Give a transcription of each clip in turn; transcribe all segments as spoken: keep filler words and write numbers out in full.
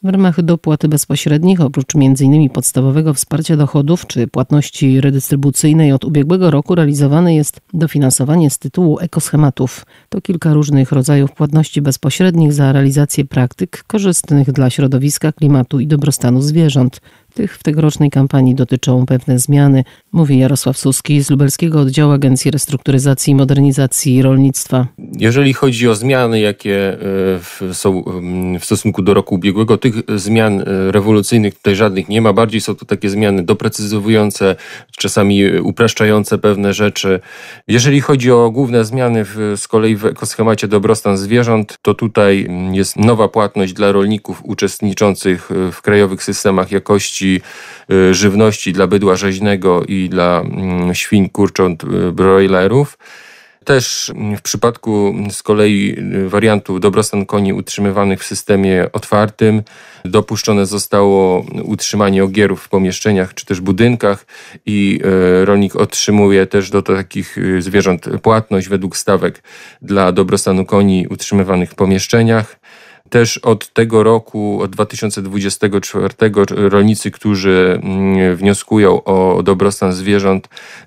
W ramach dopłat bezpośrednich, oprócz między innymi podstawowego wsparcia dochodów czy płatności redystrybucyjnej od ubiegłego roku realizowane jest dofinansowanie z tytułu ekoschematów. To kilka różnych rodzajów płatności bezpośrednich za realizację praktyk korzystnych dla środowiska, klimatu i dobrostanu zwierząt. Tych w tegorocznej kampanii dotyczą pewne zmiany, mówi Jarosław Suski z lubelskiego oddziału Agencji Restrukturyzacji i Modernizacji Rolnictwa. Jeżeli chodzi o zmiany, jakie są w stosunku do roku ubiegłego, tych zmian rewolucyjnych tutaj żadnych nie ma. Bardziej są to takie zmiany doprecyzowujące, czasami upraszczające pewne rzeczy. Jeżeli chodzi o główne zmiany w, z kolei w ekoschemacie dobrostan zwierząt, to tutaj jest nowa płatność dla rolników uczestniczących w krajowych systemach jakości żywności dla bydła rzeźnego i dla świń, kurcząt, brojlerów. Też w przypadku z kolei wariantu dobrostan koni utrzymywanych w systemie otwartym dopuszczone zostało utrzymanie ogierów w pomieszczeniach czy też budynkach i rolnik otrzymuje też do takich zwierząt płatność według stawek dla dobrostanu koni utrzymywanych w pomieszczeniach. Też od tego roku, od dwa tysiące dwudziestego czwartego, rolnicy, którzy wnioskują o dobrostan zwierząt,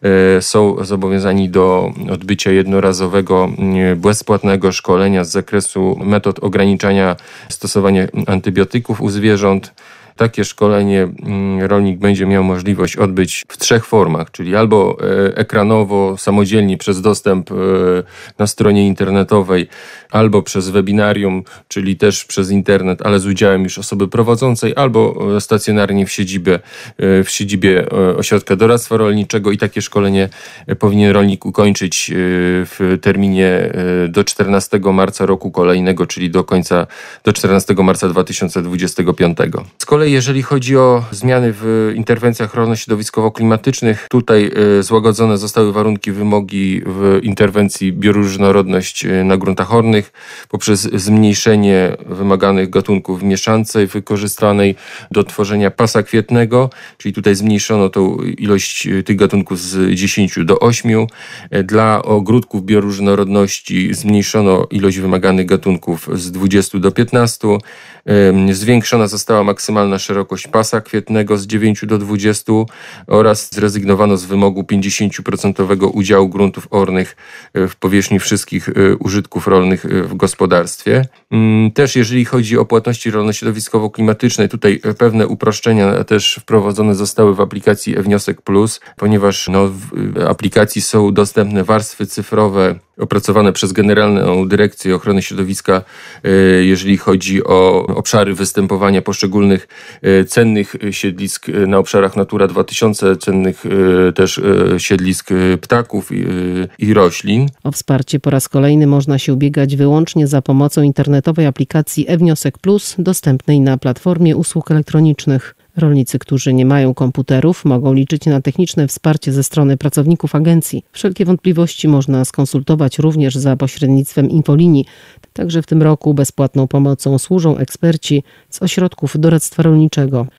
są zobowiązani do odbycia jednorazowego, bezpłatnego szkolenia z zakresu metod ograniczania stosowania antybiotyków u zwierząt. Takie szkolenie rolnik będzie miał możliwość odbyć w trzech formach, czyli albo ekranowo, samodzielnie przez dostęp na stronie internetowej, albo przez webinarium, czyli też przez internet, ale z udziałem już osoby prowadzącej, albo stacjonarnie w siedzibie, w siedzibie ośrodka doradztwa rolniczego i takie szkolenie powinien rolnik ukończyć w terminie do czternastego marca roku kolejnego, czyli do końca, do czternastego marca dwa tysiące dwudziestego piątego. Z kolei jeżeli chodzi o zmiany w interwencjach rolno-środowiskowo-klimatycznych, tutaj złagodzone zostały warunki, wymogi w interwencji bioróżnorodność na gruntach ornych poprzez zmniejszenie wymaganych gatunków w mieszance wykorzystanej do tworzenia pasa kwietnego, czyli tutaj zmniejszono tą ilość tych gatunków z dziesięciu do ośmiu. Dla ogródków bioróżnorodności zmniejszono ilość wymaganych gatunków z dwudziestu do piętnastu. Zwiększona została maksymalna szerokość pasa kwietnego z dziewięciu do dwudziestu oraz zrezygnowano z wymogu pięćdziesięcioprocentowego udziału gruntów ornych w powierzchni wszystkich użytków rolnych w gospodarstwie. Też jeżeli chodzi o płatności rolno-środowiskowo-klimatyczne, tutaj pewne uproszczenia też wprowadzone zostały w aplikacji e-Wniosek Plus, ponieważ no, w aplikacji są dostępne warstwy cyfrowe opracowane przez Generalną Dyrekcję Ochrony Środowiska, jeżeli chodzi o obszary występowania poszczególnych cennych siedlisk na obszarach Natura dwa tysiące, cennych też siedlisk ptaków i roślin. O wsparcie po raz kolejny można się ubiegać wyłącznie za pomocą internetowej aplikacji e-Wniosek Plus, dostępnej na platformie usług elektronicznych. Rolnicy, którzy nie mają komputerów, mogą liczyć na techniczne wsparcie ze strony pracowników agencji. Wszelkie wątpliwości można skonsultować również za pośrednictwem infolinii. Także w tym roku bezpłatną pomocą służą eksperci z ośrodków doradztwa rolniczego.